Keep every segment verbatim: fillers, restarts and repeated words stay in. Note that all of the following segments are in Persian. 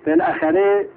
بالاخره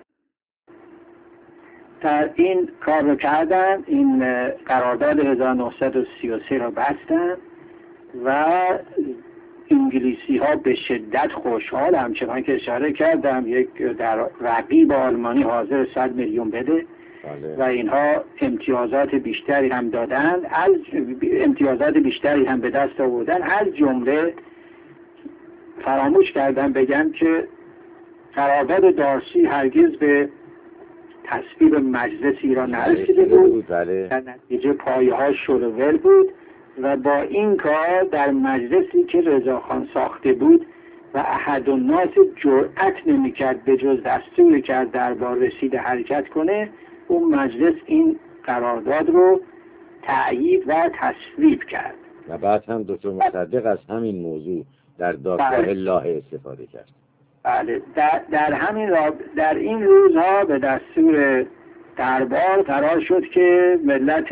در این کار رو کردن، این قرارداد هزار و نهصد و سی و سه را بستن و انگلیسی ها به شدت خوشحال، همچنان که اشاره کردم یک در رقیب آلمانی حاضر صد میلیون بده بله. و اینها امتیازات بیشتری هم دادن، از امتیازات بیشتری هم به دست آوردن. از جمله فراموش کردم بگم که قرارداد دارسی هرگز به تصویب مجلس ایران نرسیده بود، در نتیجه پایه ها شلوول بود و با این کار در مجلسی که رضاخان ساخته بود و احدالناس جرأت نمی‌کرد به جز دستوری که از دربار رسیده حرکت کنه، اون مجلس این قرارداد رو تأیید و تصویب کرد و بعد هم دکتر مصدق از همین موضوع در دادگاه لاهه استفاده کرد. بله، در, در همین را در این روزها به دستور دربار قرار شد که ملت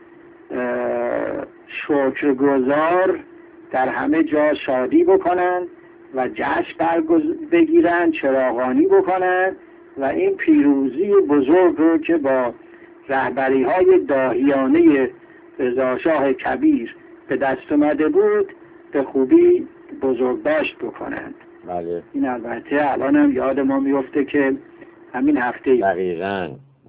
شکرگزار در همه جا شادی بکنن و جشن بگیرن، چراغانی بکنن و این پیروزی بزرگ رو که با رهبری های داهیانه رضاشاه کبیر به دست اومده بود به خوبی بزرگداشت بکنند. بله. این البته الان هم یاد ما میفته که همین هفته دقیقاً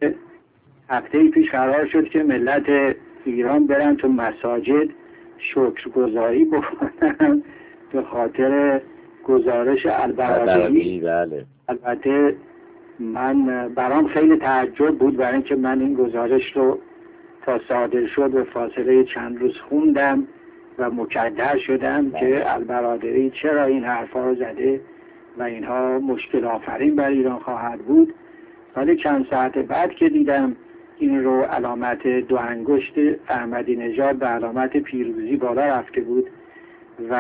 هفته پیش قرار شد که ملت ایران برن تو مساجد شکرگزاری بکنن به خاطر گزارش البرادعی. بله. البته من برام خیلی تعجب بود، برای اینکه من این گزارش رو تا صادر شد به فاصله چند روز خوندم و مکدر شدم بله. که البرادعی چرا این حرفا رو زده و اینها مشکل آفرین بر ایران خواهد بود. ولی چند ساعت بعد که دیدم این رو علامت دو انگشت احمدی نژاد به علامت پیروزی بالا رفته بود و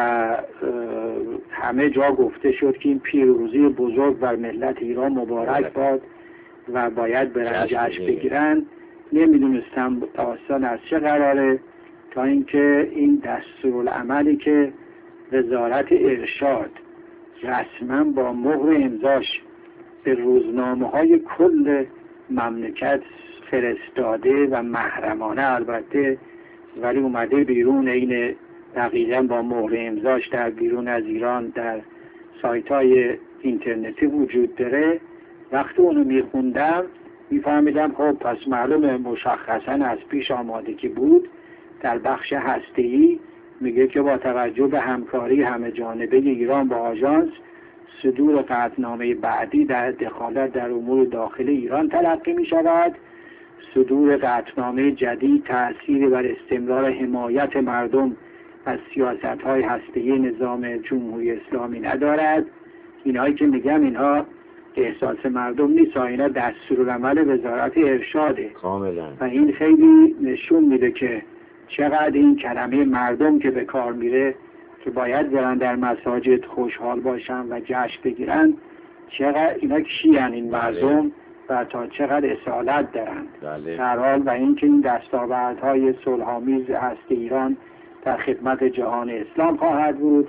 همه جا گفته شد که این پیروزی بزرگ بر ملت ایران مبارک باد و باید برن جشن بگیرن، نمیدونستم داستان از چه قراره، تا اینکه این دستورالعملی که وزارت ارشاد رسما با مهر امضاش به روزنامه های کل مملکت فرستاده و محرمانه البته، ولی اومده بیرون، این دقیقا با مهر امضاش در بیرون از ایران در سایت های اینترنتی وجود داره. وقتی اونو میخوندم میفهمیدم خب پس معلومه مشخصا از پیش آمادگی بود. در بخش هسته‌ای میگه که با توجه به همکاری همه جانبه ایران با آژانس، صدور قطعنامه بعدی در دخالت در امور داخل ایران تلقی می شود. صدور قطعنامه جدید تأثیری بر استمرار حمایت مردم از سیاست‌های هسته‌ای نظام جمهوری اسلامی ندارد. اینهایی که میگم اینها احساس مردم نیست، اینا دستورالعمل وزارت ارشاده کاملا. و این خیلی نشون میده که چقدر این کلمه مردم که به کار میره که باید برن در مساجد خوشحال باشن و جشن بگیرن، چقدر اینا کیان این مردم و تا چقدر اصالت دارن در حال و اینکه این دستاوردهای صلح‌آمیز هست ایران در خدمت جهان اسلام خواهد بود.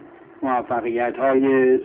موفقیت‌های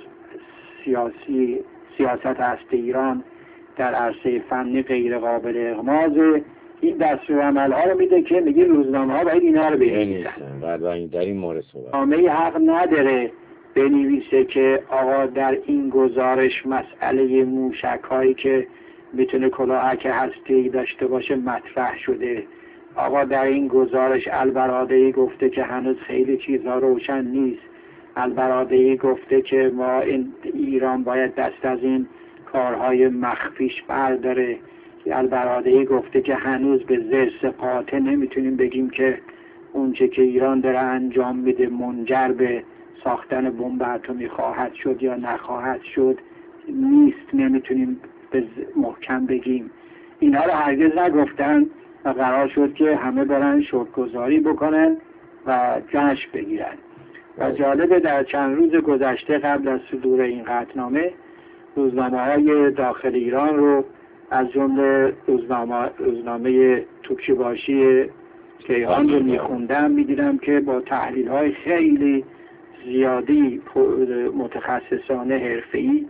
سیاسی سیاست هست ایران در عرصه فنی غیر قابل اغماض. این دستورالعمل ها رو میده که میگه روزنامه ها باید اینا رو بنویسن و در این مورد صحبت نامه حق نداره بنویسه که آقا در این گزارش مسئله موشک هایی که میتونه کلاهک هسته‌ای داشته باشه مطرح شده. آقا در این گزارش البرادعی گفته که هنوز خیلی چیزها روشن نیست. البرادعی گفته که ما این ایران باید دست از این کارهای مخفیش برداره. البرادعی گفته که هنوز به زرس قاطع نمیتونیم بگیم که اونچه که ایران داره انجام میده منجر به ساختن بمب اتمی خواهد شد یا نخواهد شد نیست، نمیتونیم به محکم بگیم. اینها رو هرگز نگفتن و قرار شد که همه برن شکرگزاری بکنن و جشن بگیرن. و جالبه در چند روز گذشته قبل از صدور این قطعنامه روزنامه های داخل ایران رو از جمله روزنامه روزنامه توکیباشی کیهان رو میخوندم، میدیدم که با تحلیل های خیلی زیادی متخصصانه حرفه‌ای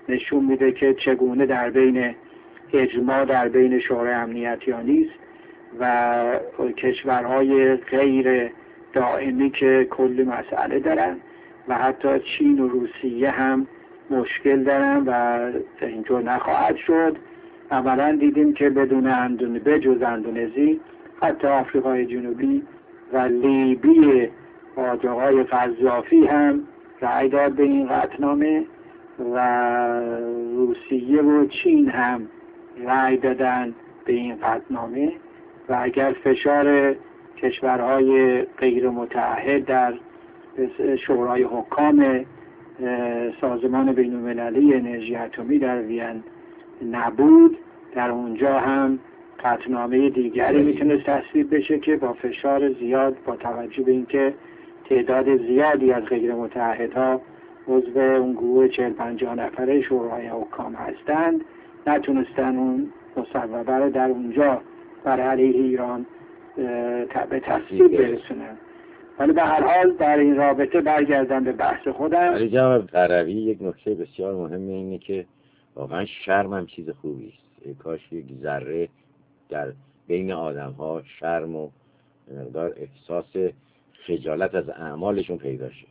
نشون میده که چگونه در بین اجماع در بین شورای امنیتی است و کشورهای غیر دائمی که کلی مسئله دارن و حتی چین و روسیه هم مشکل دارن و اینطور نخواهد شد. عملا دیدیم که بدون اندون بجز اندونزی حتی آفریقای جنوبی و لیبی آقای قذافی هم رأی داد به این قطعنامه و روسیه و چین هم رأی دادن به این قطعنامه و اگر فشار کشورهای غیر متعهد در شورای حکام سازمان بین المللی انرژی اتمی در وین نبود، در اونجا هم قطعنامه دیگری میتونه تصویب بشه که با فشار زیاد با توجه به اینکه تعداد زیادی از غیر متعهدها عضو اون گروه چهل پنجاه نفره شورای حکام هستند نتونستن اون مصوبه رو در اونجا بر علیه ایران به تصویب برسونن. ولی به هر حال در این رابطه برگردم به بحث خودم. ولی جناب قروی یک نکته بسیار مهمه اینه که واقعا شرم هم چیز خوبی است. کاش یک ذره در بین آدم ها شرم و مقدار احساس خجالت از اعمالشون پیدا شه.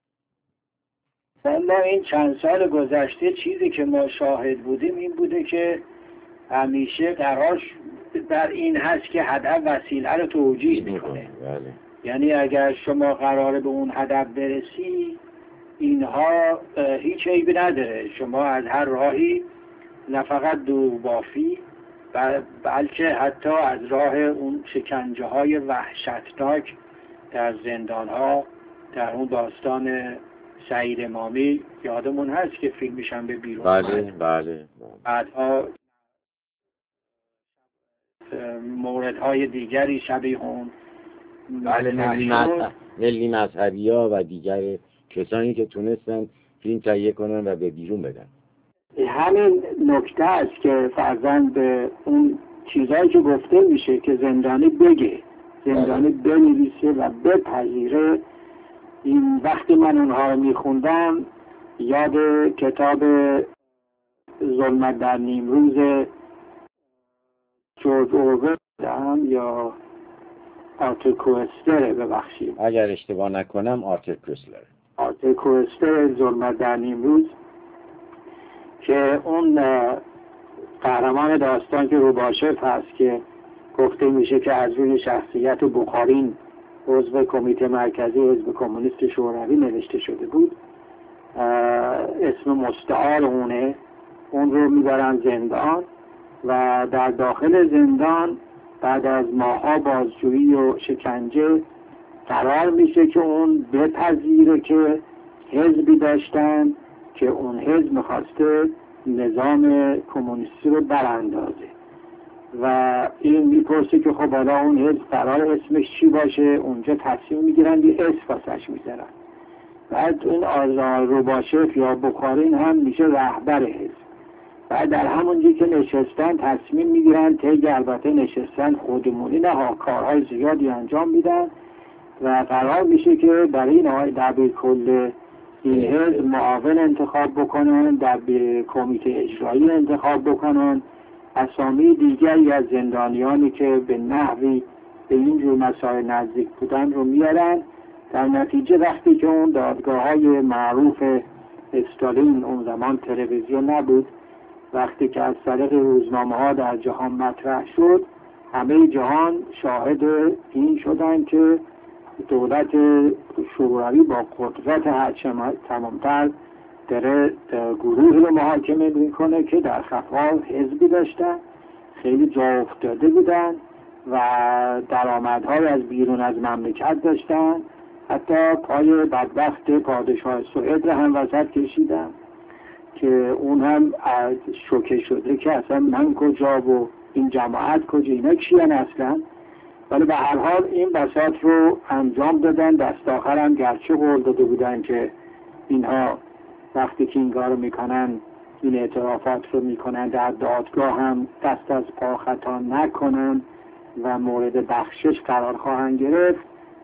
ما این چند سال گذشته چیزی که ما شاهد بودیم این بوده که همیشه قرار بر این هست که هدف وسیله رو توجیه میکنه. بله. یعنی اگر شما قراره به اون هدف برسی اینها هیچ عیبی نداره، شما از هر راهی نه فقط دروغ بافی بلکه حتی از راه اون شکنجه های وحشتناک در زندان ها در اون داستان سعید امامی یادمون هست که فیلمش هم به بیرون بله بله بعدها موردهای دیگری شبیه اون بله ملی مذهبی ها و دیگر کسانی که تونستن فیلم تهیه کنن و به بیرون بدن. همین نکته است که فرزند به اون چیزایی که گفته میشه که زندانی بگه، زندانی بنویسه و بپذیره. این وقتی من اونها رو میخوندم یاد کتاب ظلمت در نیمروز جورج اورول دارم یا آرتور کوئستر، ببخشید اگر اشتباه نکنم آرتور کوئستر آرتور کوئستر ظلمت در نیمروز که اون قهرمان داستان که روباشف هست که گفته میشه که از روی شخصیت بخارین عضو کمیته مرکزی حزب کمونیست شوروی نوشته شده بود، اسم مستعار اونه، اون رو میبرن زندان و در داخل زندان بعد از ماها بازجویی و شکنجه قرار میشه که اون بپذیره که حزبی داشتن که اون حزب میخواسته نظام کمونیستی رو براندازه و این میپرسه که خب حالا اون حزب قرار اسمش چی باشه، اونجا تصمیم میگیرن یه اسم واسش میذارن. بعد اون آزار روباشف یا بخارین هم میشه رهبر حزب. بعد در همونجایی که نشستن تصمیم میگیرن طی البته نشستن خودمونی نه ها کارهای زیادی انجام میدن و قرار میشه که برای این آقای دبیر کل این حزب معاون انتخاب بکنن، در کمیته اجرایی انتخاب بکنن، اسامی دیگری از زندانیانی که به نحوی به این جور مسائل نزدیک بودن رو میارن. در نتیجه وقتی که اون دادگاه های معروف استالین، اون زمان تلویزیون نبود، وقتی که از طریق روزنامه ها در جهان مطرح شد همه جهان شاهد این شدن که دولت شوروی با قدرت هرچه تمامتر داره گروه رو محاکمه میکنه که در خفا حزبی داشتن، خیلی جا افتاده بودن و درآمدهای از بیرون از مملکت داشتن، حتی پای بدبخت پادشاه سوئد رو هم وسط کشیدن که اون هم شوکه شده که اصلا من کجا و این جماعت کجا، اینا کیان اصلا. ولی به هر حال این بساط رو انجام دادن. دست آخر هم گرچه قول داده بودن که اینها وقتی که این کار رو میکنن این اعترافات رو میکنن در دادگاه هم دست از پا خطا نکنن و مورد بخشش قرار خواهند گرفت،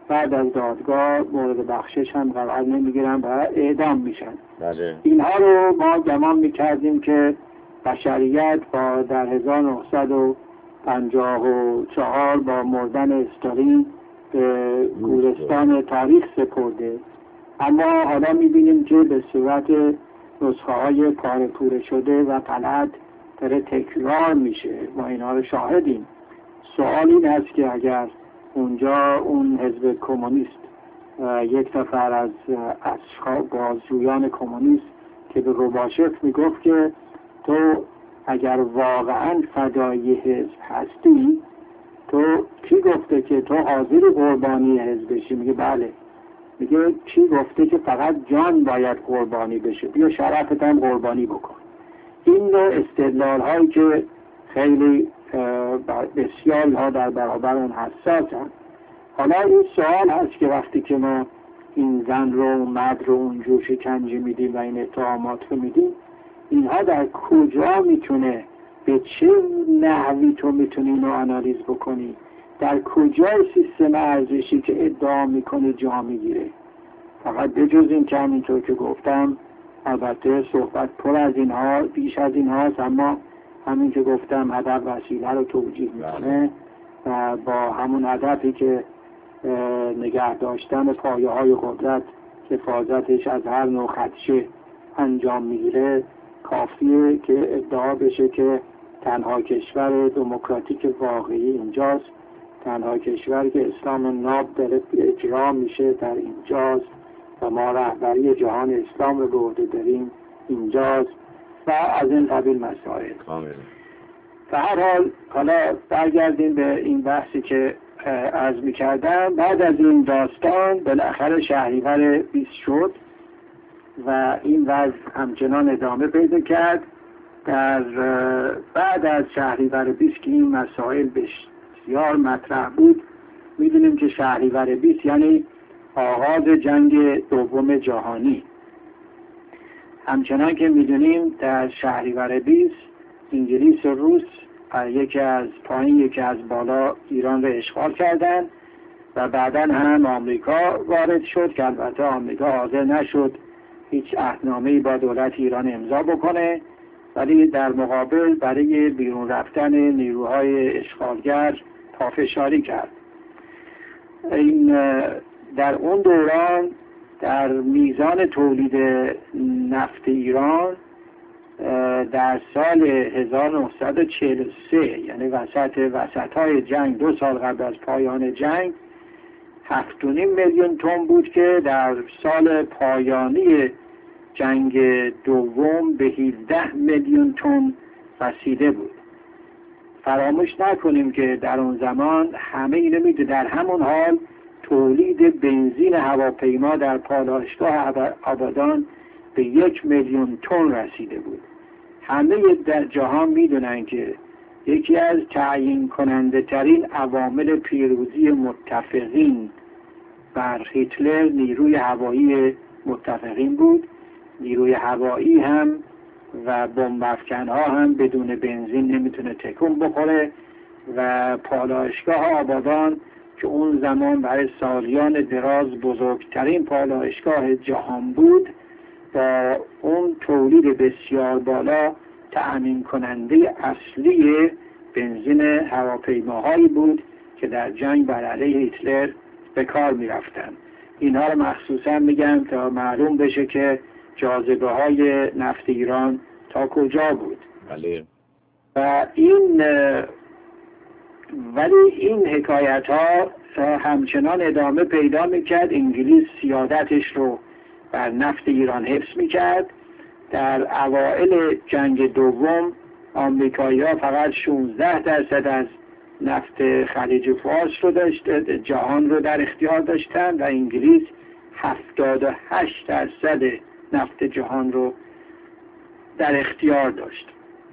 بعد از دادگاه مورد بخشش هم قرار نمیگیرن و اعدام میشن. بله. اینها رو ما گمان میکردیم که بشریت با در هزار و نهصد و پنجاه و چهار با مردن استالین به گورستان تاریخ سپرده، اما حالا میبینیم که به صورت نسخه های پاره پوره شده و غلط داره تکرار میشه. ما اینا رو شاهدیم. سوال این است که اگر اونجا اون حزب کمونیست یک نفر از اشخاص بازجویان کمونیست که به روباشف میگفت که تو اگر واقعا فدایی حزب هستی، تو کی گفته که تو حاضر قربانی حزب بشی؟ میگه بله. میگه کی گفته که فقط جان باید قربانی بشه؟ بیا شرفت هم قربانی بکن. این نوع استدلال هایی که خیلی بسیاری ها در برابر اون حساس هم. حالا این سوال هست که وقتی که ما این زن رو مرد رو اونجور شکنجه میدیم و این اتهامات رو میدیم، اینها در کجا میتونه، به چه نحوی تو میتونی اینو آنالیز بکنی؟ در کجای سیستم ارزشی که ادعا میکنه جا میگیره؟ فقط بجز این که همینطور که گفتم، البته صحبت پر از اینها، بیش از اینهاست، اما همین که گفتم هدف وسیله رو توجیه میکنه و با همون هدفی که نگه داشتن پایه های قدرت که حفاظتش از هر نوع خدشه انجام میگیره، کافیه که ادعا بشه که تنها کشور دموکراتیک واقعی اینجاست، تنها کشوری که اسلام ناب داره اجرا میشه در اینجاست و ما رهبری جهان اسلام رو برده داریم اینجاست و از این قبیل مسائل. به هر حال حالا برگردیم به این بحثی که عرض میکردم. بعد از این داستان بالاخره شهریور بیست شد و این وضع همچنان ادامه پیدا کرد. در بعد از شهریور بیست که این مسائل بسیار مطرح بود، میدونیم که شهریور بیست یعنی آغاز جنگ دوم جهانی. همچنان که میدونیم در شهریور بیست انگلیس و روس یکی از پایین یکی از بالا ایران را اشغال کردند و بعدا هم آمریکا وارد شد که البته آمریکا حاضر نشد هیچ عهدنامه‌ای با دولت ایران امضا بکنه، ولی در مقابل برای بیرون رفتن نیروهای اشغالگر پافشاری کرد. این در اون دوران در میزان تولید نفت ایران در سال هزار و نهصد و چهل و سه یعنی وسط وسطهای جنگ، دو سال قبل از پایان جنگ، هفت و نیم میلیون تن بود که در سال پایانی جنگ دوم به هفده میلیون تن رسیده بود. فراموش نکنیم که در اون زمان همه اینو میده، در همون حال تولید بنزین هواپیما در پالایشگاه آبادان به یک میلیون تن رسیده بود. همه در جهان میدونن که یکی از تعیین کننده ترین عوامل پیروزی متفقین بر هیتلر نیروی هوایی متفقین بود. نیروی هوایی هم و بمب افکن‌ها هم بدون بنزین نمیتونه تکون بخوره و پالایشگاه آبادان که اون زمان برای سالیان دراز بزرگترین پالایشگاه جهان بود، با اون تولید بسیار بالا تأمین کننده اصلی بنزین هواپیماهایی بود که در جنگ بر علیه هیتلر به کار می رفتن. اینها رو مخصوصا میگم تا معلوم بشه که جاذبه های نفت ایران تا کجا بود. بله. و این ولی این حکایت ها همچنان ادامه پیدا میکرد. انگلیس سیادتش رو بر نفت ایران حفظ میکرد. در اوائل جنگ دوم آمریکایی ها فقط شانزده درصد از نفت خلیج فارس رو داشت، جهان رو در اختیار داشتن و انگلیس هفتاد و هشت درصد نفت جهان رو در اختیار داشت.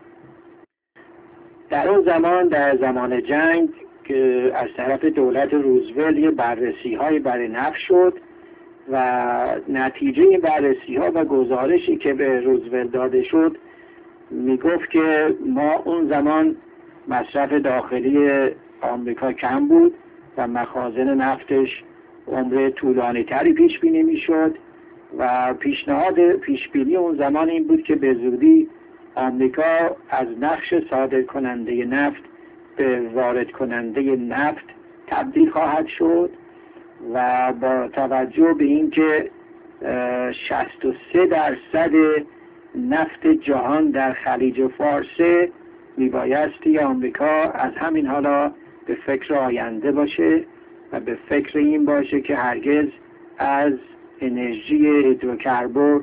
در اون زمان، در زمان جنگ که از طرف دولت روزولت یه بررسی های برای نفت شد و نتیجه این بررسی ها و گزارشی که به روزولت داده شد میگفت که ما اون زمان مصرف داخلی آمریکا کم بود و مخازن نفتش عمر طولانی تری پیش بینی میشد و پیشنهاد پیش بینی اون زمان این بود که به زودی آمریکا از نقش صادر کننده نفت به وارد کننده نفت تبدیل خواهد شد و با توجه به اینکه شصت و سه درصد نفت جهان در خلیج فارس میبایستی آمریکا از همین حالا به فکر آینده باشه و به فکر این باشه که هرگز از انرژی هیدروکربن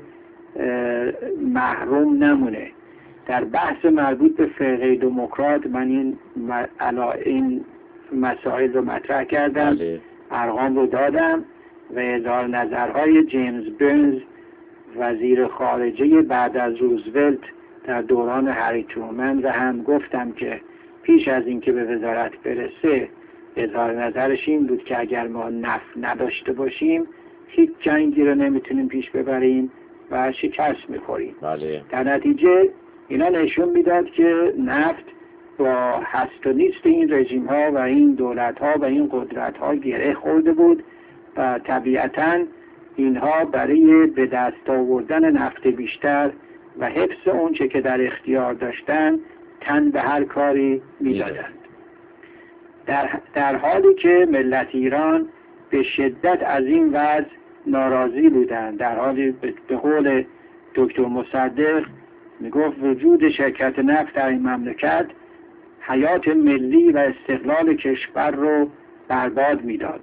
محروم نمونه. در بحث مربوط به فرقه دموکرات من این این مسائل رو مطرح کردم، بله. ارقام رو دادم و اظهار نظرهای جیمز برنز وزیر خارجه بعد از روزولت در دوران هری ترومن رو هم گفتم که پیش از اینکه به وزارت برسه اظهار نظرش این بود که اگر ما نفت نداشته باشیم هیچ جنگی رو نمیتونیم پیش ببریم و شکست میخوریم. بله. در نتیجه اینا نشون میداد که نفت با هست و نیست این رژیم ها و این دولت ها و این قدرت ها گره خورده بود و طبیعتاً اینها برای به دست آوردن نفت بیشتر و حفظ اون چه که در اختیار داشتن تن به هر کاری میدادند. در, در حالی که ملت ایران به شدت از این وضع ناراضی بودند، در حالی به قول دکتر مصدق میگفت وجود شرکت نفت در این مملکت حیات ملی و استقلال کشور رو برباد میداد.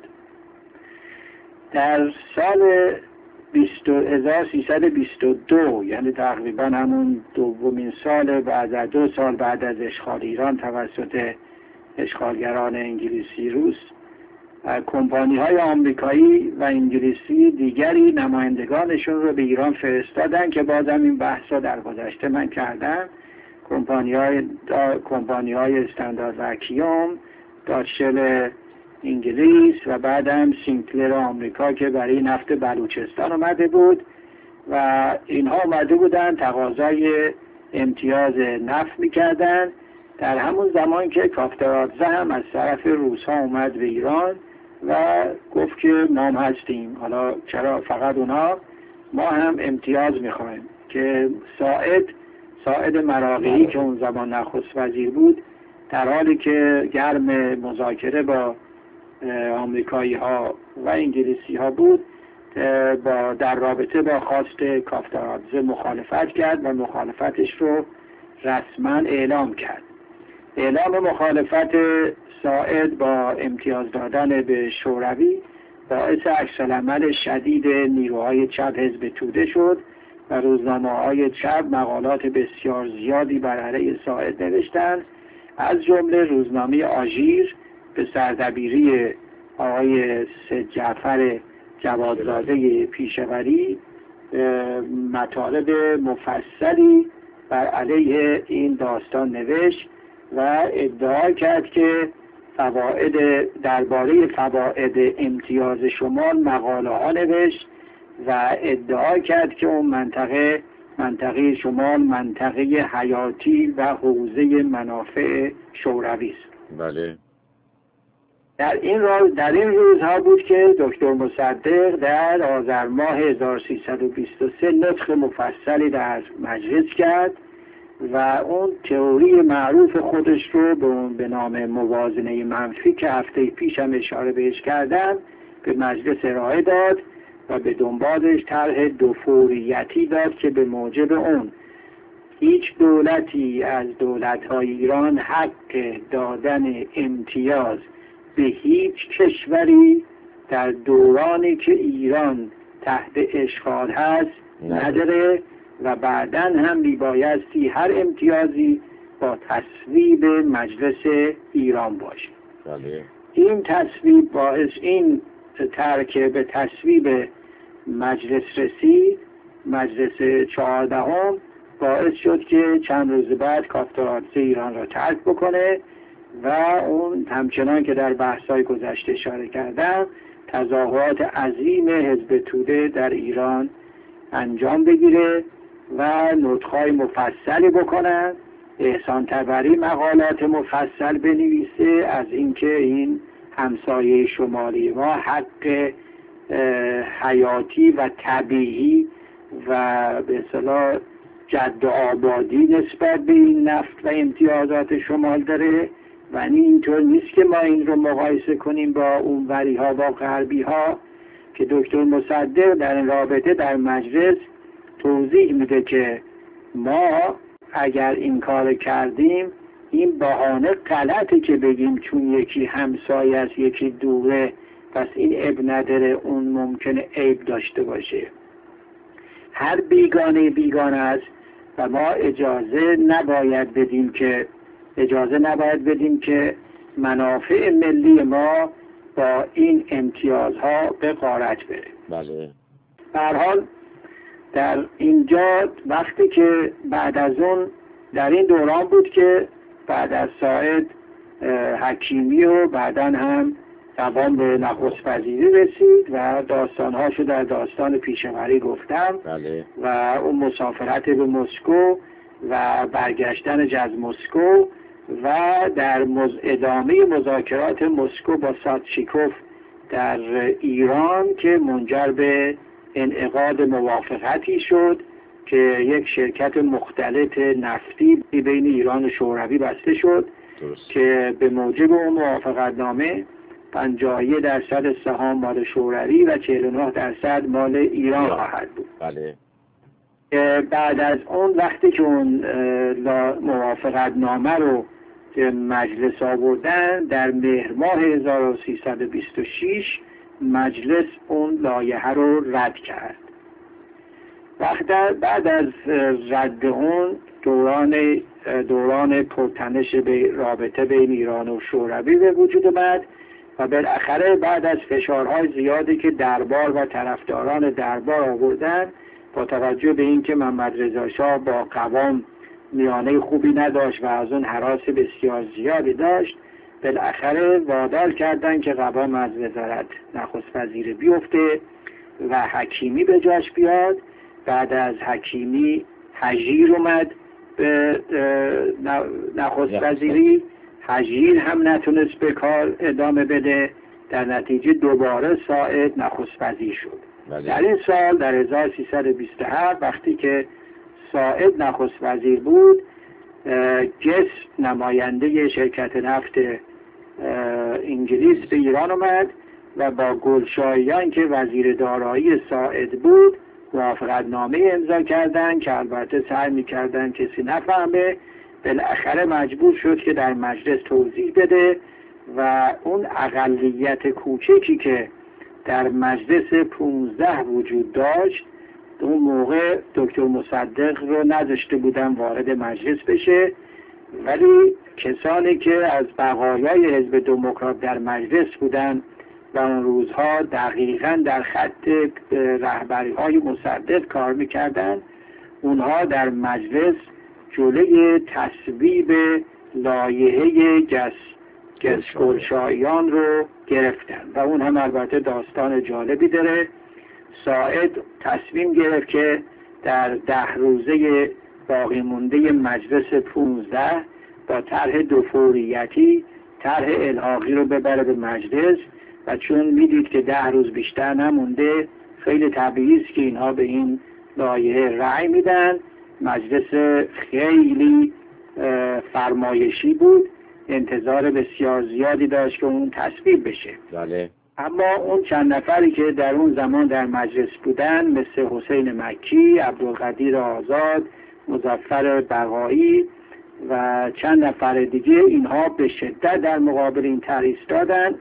در سال هزار و سیصد و بیست و دو یعنی تقریبا همون دومین سال بعد از دو سال بعد از اشغال ایران توسط اشغالگران انگلیسی روس، کمپانی های آمریکایی و انگلیسی دیگری نمایندگانشون رو به ایران فرستادن که بازم این بحث رو در گذشته من کردم. کمپانی های کمپانی های استاندارد وکیوم، داتشل انگلیس و بعدم سینکلر آمریکا که برای نفت بلوچستان اومده بود و اینها اومده بودن تقاضای امتیاز نفت میکردن در همون زمان که کافترادزه هم از طرف روس ها اومد به ایران و گفت که ما هم هستیم، حالا چرا فقط اونا، ما هم امتیاز میخوایم. که ساعد ساعد مراغه‌ای که اون زمان نخست وزیر بود در حالی که گرم مذاکره با آمریکایی ها و انگلیسی ها بود با در رابطه با خواست کافترادزه مخالفت کرد و مخالفتش رو رسما اعلام کرد. اعلام مخالفت ساعد با امتیاز دادن به شوروی باعث عکس‌العمل شدید نیروهای چپ حزب توده شد و روزنامه‌های چپ مقالات بسیار زیادی بر علیه ساعد نوشتند، از جمله روزنامه آژیر به سردبیری آقای سید جعفر جوادزاده پیشوری مطالب مفصلی بر علیه این داستان نوشت و ادعا کرد که فواید درباره فواید امتیاز شمال مقاله ها نوشت و ادعا کرد که اون منطقه منطقه شمال منطقه حیاتی و حوزه منافع شوروی است. بله. در این روز در این روزها بود که دکتر مصدق در آذر ماه هزار و سیصد و بیست و سه نطق مفصلی در مجلس کرد و اون تئوری معروف خودش رو به به نام موازنه منفی که هفته پیش هم اشاره بهش کردم به مجلس ارائه داد و به دنبالش طرح دوفوریتی داد که به موجب اون هیچ دولتی از دولت‌های ایران حق دادن امتیاز به هیچ کشوری در دورانی که ایران تحت اشغال هست نداره و بعداً هم میبایستی هر امتیازی با تصویب مجلس ایران باشه. بله. این تصویب باعث این ترک به تصویب مجلس رسید، مجلس چهاردهم باعث شد که چند روز بعد کافترادزه ایران را ترک بکنه و اون همچنان که در بحث‌های گذشته اشاره کردم تظاهرات عظیم حزب توده در ایران انجام بگیره و نطق‌های مفصلی بکنن، احسان طبری مقالات مفصل بنویسه از اینکه این همسایه شمالی ما حق حیاتی و طبیعی و به اصطلاح جد و آبادی نسبت به این نفت و امتیازات شمال داره و اینطور نیست که ما این رو مقایسه کنیم با اون وری ها با غربی ها، که دکتر مصدق در این رابطه در مجلس توضیح میده که ما اگر این کار کردیم این بهانه غلطه که بگیم چون یکی همسایه است یکی دوره پس این عیب نداره اون ممکنه عیب داشته باشه. هر بیگانه بیگانه است و ما اجازه نباید بدیم که اجازه نباید بدیم که منافع ملی ما با این امتیازها به غارت بره. بله. به هر حال در اینجا وقتی که بعد از اون در این دوران بود که بعد از ساعد حکیمی و بعداً هم دوام به نخست وزیری رسید و داستانهاشو در داستان پیشوری گفتم. بله. و اون مسافرت به مسکو و برگشتن از مسکو و در مز... ادامه مذاکرات مسکو با ساتشیکوف در ایران که منجر به انعقاد موافقتی شد که یک شرکت مختلط نفتی بین ایران و شوروی بسته شد. درست. که به موجب اون موافقت نامه پنجاه و یک درصد سهام مال شوروی و چهل و نه درصد مال ایران خواهد بود. بله. بعد از اون وقتی که اون موافقت نامه رو مجلس آوردن در مهر ماه هزار و سیصد و بیست و شش مجلس اون لایحه رو رد کرد. وقت بعد از رد اون دوران دوران پرتنش به رابطه بین ایران و شوروی به وجود اومد و بالاخره بعد از فشارهای زیادی که دربار و طرفداران دربار آوردن با توجه به اینکه محمد رضا شاه با قوام میانه خوبی نداشت و از اون هراس بسیار زیادی داشت، بالاخره وادار کردن که قوام از وزارت نخست وزیری بیفته و حکیمی به جاش بیاد. بعد از حکیمی هژیر اومد به نخست وزیری. هژیر هم نتونست به کار ادامه بده، در نتیجه دوباره ساعد نخست وزیر شد. بله. در این سال در هزار و سیصد و بیست و هفت وقتی که ساعد نخست وزیر بود، گس نماینده شرکت نفت انگلیس به ایران اومد و با گلشاییان که وزیر دارایی ساعد بود موافقت نامه امضا کردن که البته سعی می‌کردن کسی نفهمه. بالاخره مجبور شد که در مجلس توضیح بده و اون اقلیت کوچکی که در مجلس پونزده وجود داشت اون موقع دکتر مصدق رو نذاشته بودن وارد مجلس بشه، ولی کسانی که از بقایای حزب دموکرات در مجلس بودن و اون روزها دقیقاً در خط رهبری های مصدق کار میکردن اونها در مجلس جلوی تصویب لایحه گس گسگلشاییان رو گرفتن و اون هم البته داستان جالبی داره. ساعد تصمیم گرفت که در ده روزه باقی مونده مجلس پونزده با طرح دوفوریتی طرح الحاقی رو ببره به مجلس و چون میدید که ده روز بیشتر نمونده خیلی طبیعی است که اینها به این لایحه رأی میدن. مجلس خیلی فرمایشی بود، انتظار بسیار زیادی داشت که اون تصویب بشه. بله. اما اون چند نفری که در اون زمان در مجلس بودن مثل حسین مکی، عبدالقدیر آزاد، مظفر بقایی و چند نفر دیگه اینها به شدت در مقابل این طرح ایستادن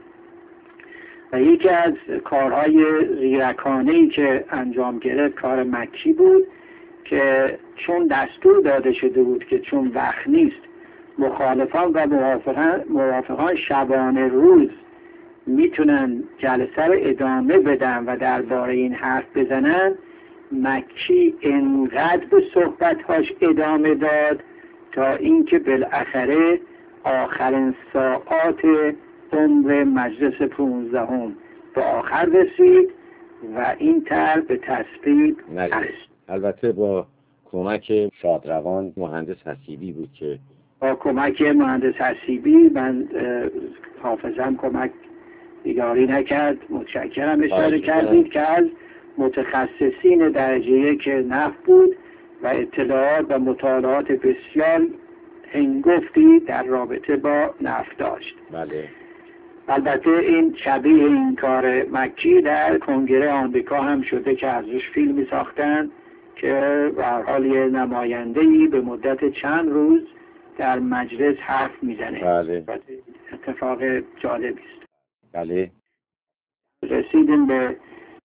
و یکی از کارهای زیرکانه‌ای که انجام گرفت کار مکی بود که چون دستور داده شده بود که چون وقت نیست مخالفان و موافقان, موافقان شبانه روز میتونن جلسه رو ادامه بدن و درباره این حرف بزنن، مکی انقدر به صحبت‌هاش ادامه داد تا اینکه بالاخره آخرین ساعات عمر مجلس پونزدهم به آخر رسید و این طرح به تصویب رسید. البته با کمک شادروان مهندس حسیبی بود که با کمک مهندس حسیبی من حافظم کمک بیداری نکرد. متشکرم اشاره کردید که از متخصصین درجه یک نحو بود و اطلاعات و مطالعات بسیار هنگفتی در رابطه با نحو داشت. بله. البته این شبیه این کار مکی در کنگره آمریکا هم شده که ازش فیلمی ساختن که به هر حال یه نماینده‌ای به مدت چند روز در مجلس حرف میزنه. بله. اتفاق جالبی است. بله. رسیدیم به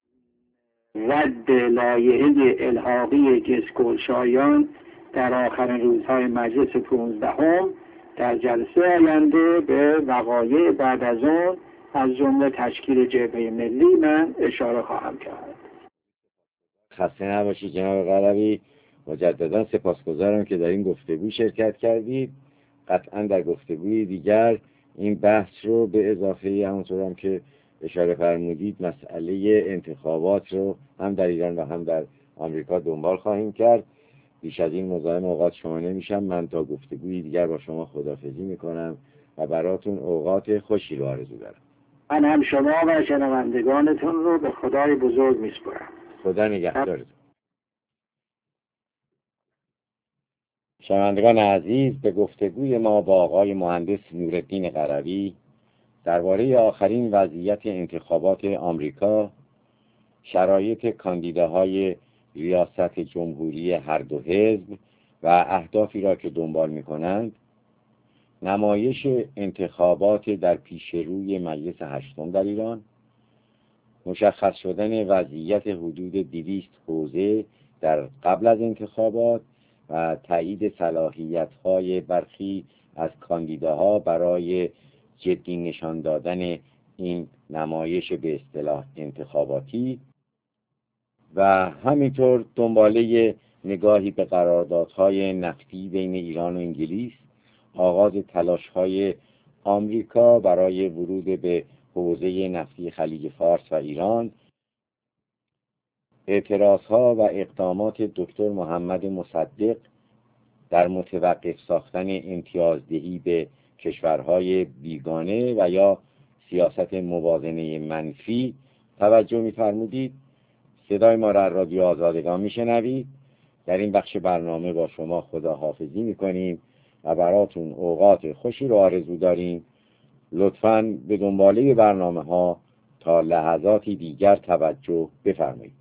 رد لایحه الحاقی گسگلشایان در آخرین روزهای مجلس پونزدهم. در جلسه آینده به وقایع بعد از اون از جمله تشکیل جبهه ملی من اشاره خواهم کرد. خسته نباشید جناب قلبی. مجددا سپاسگزارم که در این گفتگو شرکت کردید. قطعا در گفتگوی دیگر این بحث رو به اضافه همونطور هم که اشاره فرمودید مسئله انتخابات رو هم در ایران و هم در آمریکا دنبال خواهیم کرد. بیش از این مزاحم اوقات شما نمیشم. من تا گفتگوی دیگر با شما خداحافظی میکنم و براتون اوقات خوشی رو آرزو دارم. من هم شما و شنوندگانتون رو به خدای بزرگ میسپارم. خدا نگهدارتون. شنوندگان عزیز، به گفتگوی ما با آقای مهندس نورالدین قروی درباره آخرین وضعیت انتخابات آمریکا، شرایط کاندیداهای ریاست جمهوری هر دو حزب و اهدافی را که دنبال می‌کنند، نمایش انتخابات در پیش روی مجلس هشتم در ایران، مشخص شدن وضعیت حدود دویست حوزه در قبل از انتخابات و تایید صلاحیت‌های برخی از کاندیداها برای جدی نشان دادن این نمایش به اصطلاح انتخاباتی و همینطور دنباله نگاهی به قراردادهای نفتی بین ایران و انگلیس، آغاز تلاش‌های آمریکا برای ورود به حوزه نفتی خلیج فارس و ایران، اعتراضها و اقدامات دکتر محمد مصدق در متوقف ساختن امتیازدهی به کشورهای بیگانه و یا سیاست موازنه منفی توجه می‌فرمودید. صدای ما را رادیو آزادگان میشنوید. در این بخش برنامه با شما خداحافظی میکنیم و براتون اوقات خوشی رو آرزو داریم. لطفاً به دنباله برنامه ها تا لحظاتی دیگر توجه بفرمایید.